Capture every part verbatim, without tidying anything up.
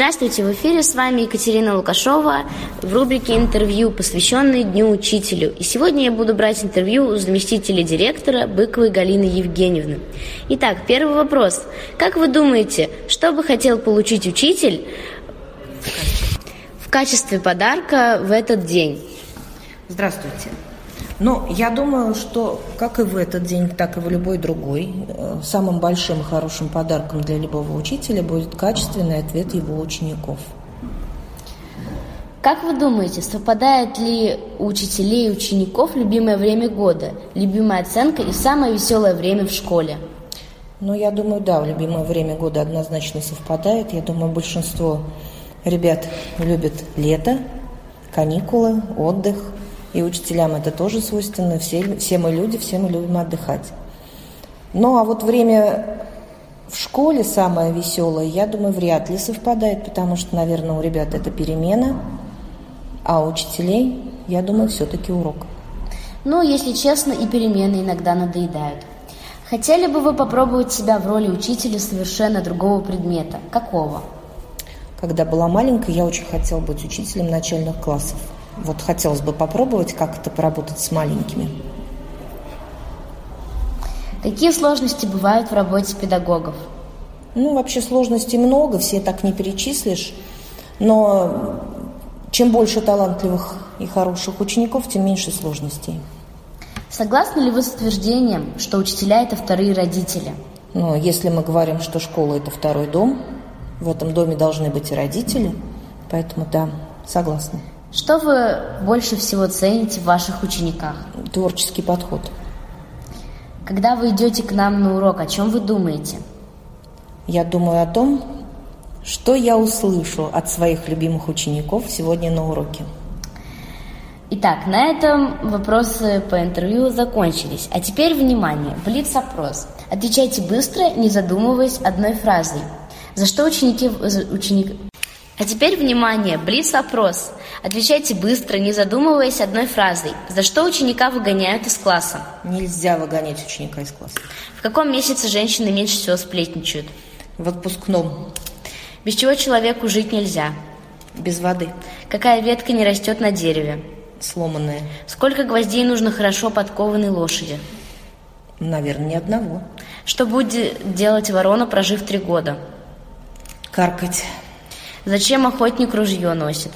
Здравствуйте, в эфире с вами Екатерина Лукашова в рубрике «Интервью», посвященной Дню Учителю. И сегодня я буду брать интервью у заместителя директора Быковой Галины Евгеньевны. Итак, первый вопрос. Как вы думаете, что бы хотел получить учитель в качестве подарка в этот день? Здравствуйте. Ну, я думаю, что как и в этот день, так и в любой другой, самым большим и хорошим подарком для любого учителя будет качественный ответ его учеников. Как вы думаете, совпадает ли у учителей и учеников любимое время года, любимая оценка и самое веселое время в школе? Ну, я думаю, да, любимое время года однозначно совпадает. Я думаю, большинство ребят любят лето, каникулы, отдых. И учителям это тоже свойственно. Все, все мы люди, все мы любим отдыхать. Ну, а вот время в школе самое веселое, я думаю, вряд ли совпадает, потому что, наверное, у ребят это перемена, а у учителей, я думаю, все-таки урок. Ну, если честно, и перемены иногда надоедают. Хотели бы вы попробовать себя в роли учителя совершенно другого предмета? Какого? Когда была маленькая, я очень хотела быть учителем начальных классов. Вот хотелось бы попробовать, как это поработать с маленькими. Какие сложности бывают в работе педагогов? Ну, вообще сложностей много, все так не перечислишь. Но чем больше талантливых и хороших учеников, тем меньше сложностей. Согласны ли вы с утверждением, что учителя – это вторые родители? Ну, если мы говорим, что школа – это второй дом, в этом доме должны быть и родители, поэтому да, согласна. Что вы больше всего цените в ваших учениках? Творческий подход. Когда вы идете к нам на урок, о чем вы думаете? Я думаю о том, что я услышу от своих любимых учеников сегодня на уроке. Итак, на этом вопросы по интервью закончились. А теперь, внимание, блиц-опрос. Отвечайте быстро, не задумываясь одной фразой. За что ученики... ученик... А теперь, внимание, блиц-опрос. Отвечайте быстро, не задумываясь одной фразой. За что ученика выгоняют из класса? Нельзя выгонять ученика из класса. В каком месяце женщины меньше всего сплетничают? В отпускном. Без чего человеку жить нельзя? Без воды. Какая ветка не растет на дереве? Сломанная. Сколько гвоздей нужно хорошо подкованной лошади? Наверное, ни одного. Что будет делать ворона, прожив три года? Каркать. Зачем охотник ружье носит?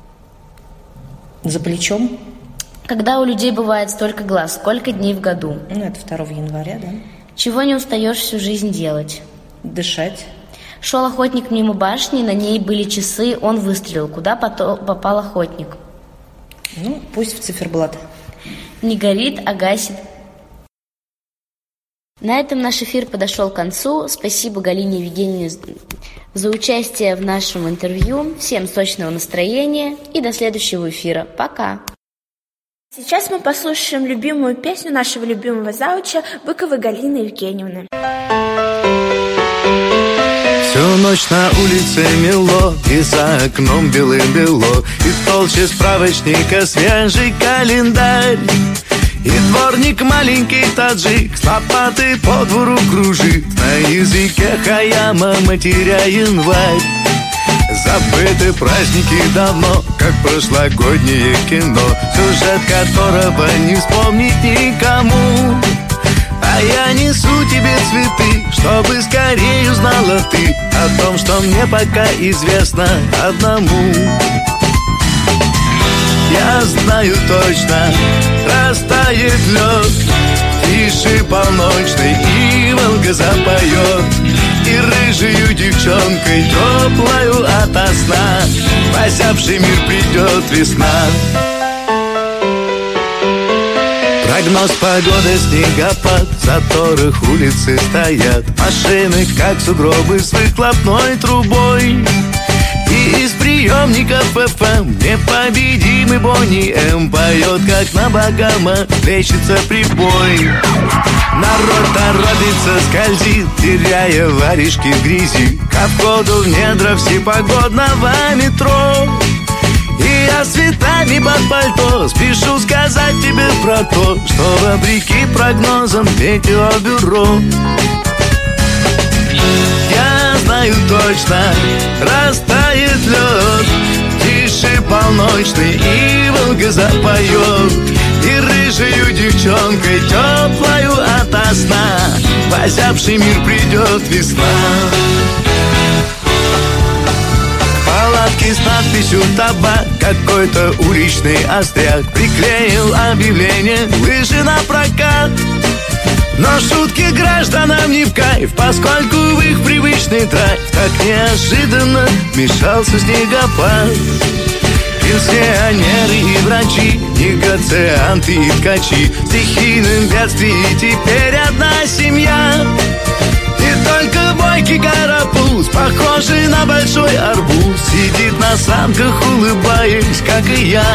За плечом. Когда у людей бывает столько глаз, сколько дней в году? Ну, это второго января, да. Чего не устаешь всю жизнь делать? Дышать. Шел охотник мимо башни, на ней были часы, он выстрелил. Куда попал охотник? Ну, пусть в циферблат. Не горит, а гасит. На этом наш эфир подошел к концу. Спасибо Галине Евгеньевне за участие в нашем интервью. Всем сочного настроения и до следующего эфира. Пока! Сейчас мы послушаем любимую песню нашего любимого зауча Быковой Галины Евгеньевны. Всю ночь на улице мело, и за окном белым-бело, и в толще справочника свежий календарь. И дворник маленький таджик с лопатой по двору кружит, на языке хаяма матеря январь. Забыты праздники давно, как прошлогоднее кино, сюжет которого не вспомнить никому. А я несу тебе цветы, чтобы скорее узнала ты о том, что мне пока известно одному. Я знаю точно, растает лед, тише полночной, и Волга запоет, и рыжею девчонкой теплою ото сна в озябший мир придет весна. Прогноз погоды, снегопад, в заторах улицы стоят машины, как сугробы с выхлопной трубой. И из приемников эф эм непобедимый Бонни М поет, как на Багама плещется прибой. Народ торопится, скользит, теряя варежки в грязи, ко входу в недра всепогодного метро. И я с цветами под пальто спешу сказать тебе про то, что вопреки прогнозам метеобюро я знаю знаю точно, растает лед, тише полночный, и волга запоет. И рыжею девчонкой теплою ото сна в озябший мир придет весна. Палатки с надписью «Табак», какой-то уличный остряк приклеил объявление «Лыжи на прокат». Но шутки гражданам не в кайф, поскольку в их привычный драйв так неожиданно вмешался снегопад. Пенсионеры и врачи, негацианты и ткачи, в стихийном бедствии теперь одна семья. И только бойкий карапуз, похожий на большой арбуз, сидит на санках, улыбаясь, как и я.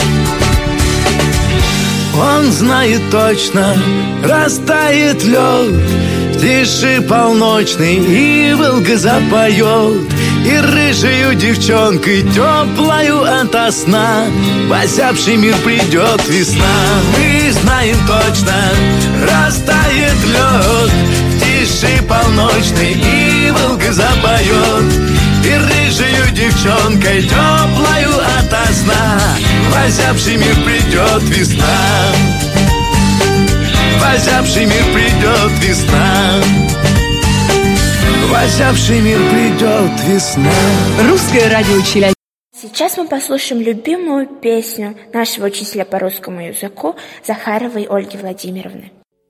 Он знает точно, растает лед, в тиши полночный, и волга запоет. И рыжею девчонкой теплою ото сна в озябший мир придет весна. Мы знаем точно, растает лед, в тиши полночный, и волга запоет. И рыжею девчонкой теплою ото сна в озябший мир придет весна. В озябший мир придет весна. В озябший мир придет весна. Русское радио Челябинск. Сейчас мы послушаем любимую песню нашего учителя по русскому языку Захаровой Ольги Владимировны.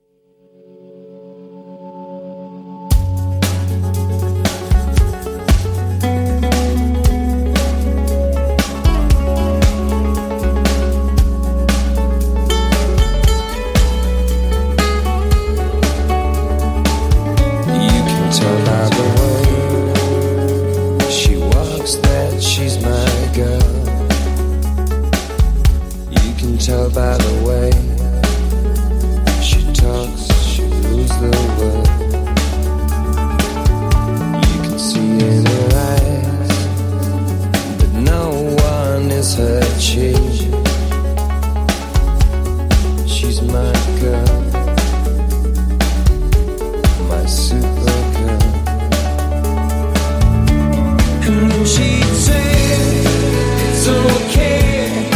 Tell by the way she talks, she rules the world. You can see in her eyes that no one is her chief. She's my girl, my super girl. And then she'd say, it's okay,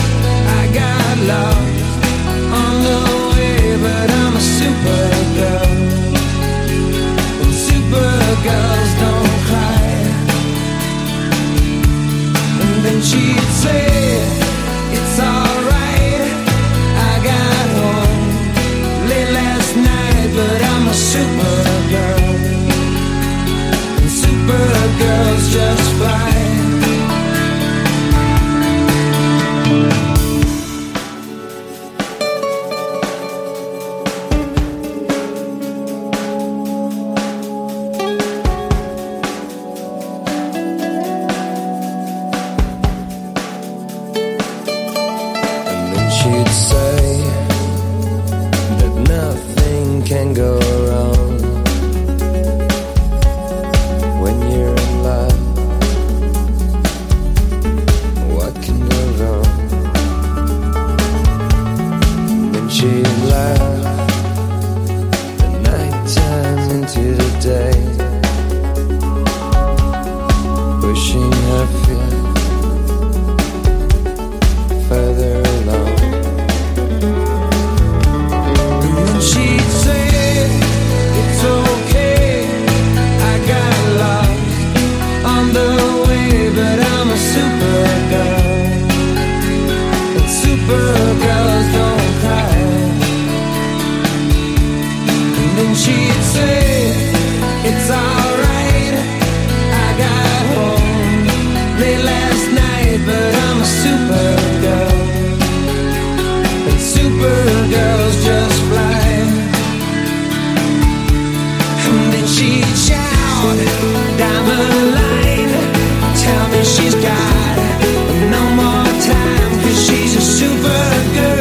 lost on the way, but I'm a supergirl, and supergirls don't cry. And then she'd say, it's alright, I got home late last night, but I'm a supergirl, and supergirls just fly. She'd say that nothing can go wrong when you're in love. What can go wrong? Then she'd laugh the night time into the day, pushing her feet further along. She'd say, it's okay, I got lost on the way, but I'm a supergirl, and supergirls don't cry. And then she'd say, it's alright, I got home late last night, but I'm a supergirl, and supergirls just fly. She'd shout down the line, tell me she's got no more time, 'cause she's a supergirl.